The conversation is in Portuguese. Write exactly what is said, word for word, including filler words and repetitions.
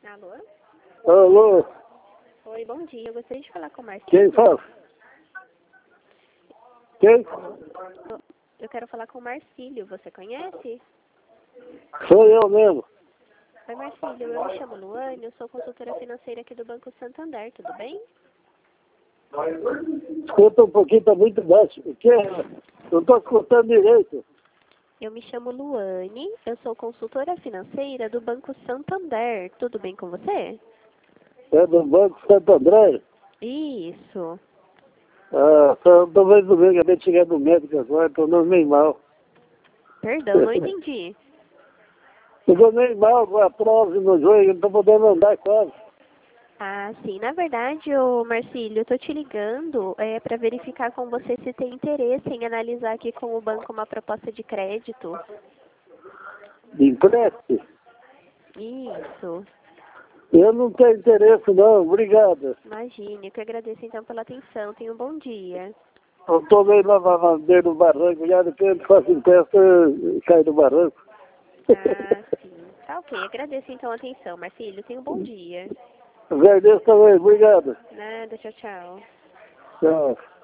Alô? Alô? Oi, bom dia. Eu gostaria de falar com o Marcílio. Quem fala? Quem? Eu quero falar com o Marcílio. Você conhece? Sou eu mesmo. Oi, Marcílio. Eu me chamo Luane. Eu sou consultora financeira aqui do Banco Santander. Tudo bem? Escuta um pouquinho, tá muito baixo. O que é? Eu tô escutando direito. Eu me chamo Luane. Eu sou consultora financeira do Banco Santander. Tudo bem com você? É do Banco Santo André. Isso. Ah, tô, tô vendo bem, acabei de chegar no médico agora, tô andando meio mal. Perdão, não entendi. Eu tô meio mal com a prova no joelho, não tô podendo andar quase. Ah, sim. Na verdade, ô Marcílio, eu tô te ligando é, para verificar com você se tem interesse em analisar aqui com o banco uma proposta de crédito. De empréstimo. Isso. Eu não tenho interesse não, obrigado. Imagine. Eu que agradeço então pela atenção. Tenha um bom dia. Eu tô meio lá na beira do barranco, já depois que faço teste, cai do barranco. Ah, sim. Tá ok. Agradeço então a atenção, Marcílio. Tenha um bom dia. Agradeço também, obrigado. Nada. Tchau, tchau. Tchau.